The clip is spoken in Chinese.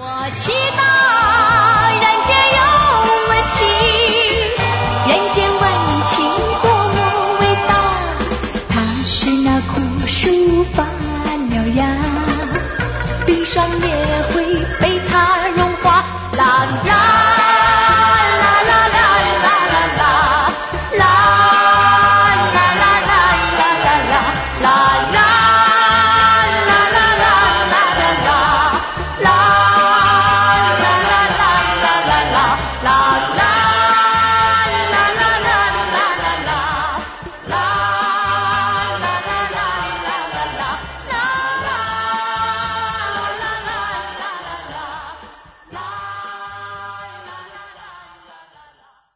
我祈祷人间有温情，人间温情多么伟大，它是那枯树发了芽，冰霜也会